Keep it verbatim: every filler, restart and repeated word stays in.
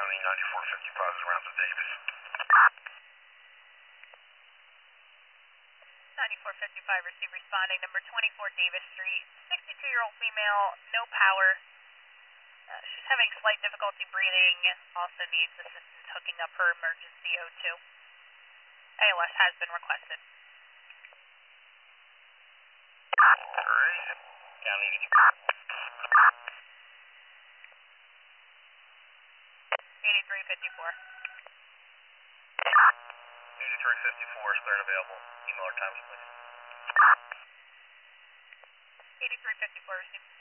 County, ninety-four fifty-five is around to Davis. ninety-four fifty-five, receive responding, number twenty-four Davis Street, sixty-two-year-old female, no power. Uh, she's having slight difficulty breathing, also needs assistance hooking up her emergency O two. A L S has been requested. Alright, County eighty-three fifty-four. eighty-three fifty-four is third available. Email our times, please. eighty-three fifty-four, receive.